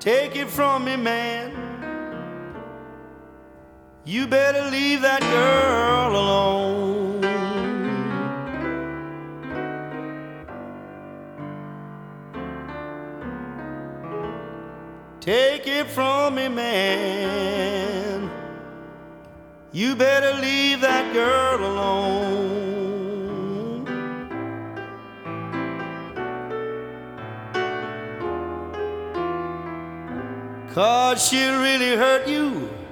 Take it from me, man. You better leave that girl alone. Take it from me, man. You better leave that girl alone. 'Cause she'll really hurt you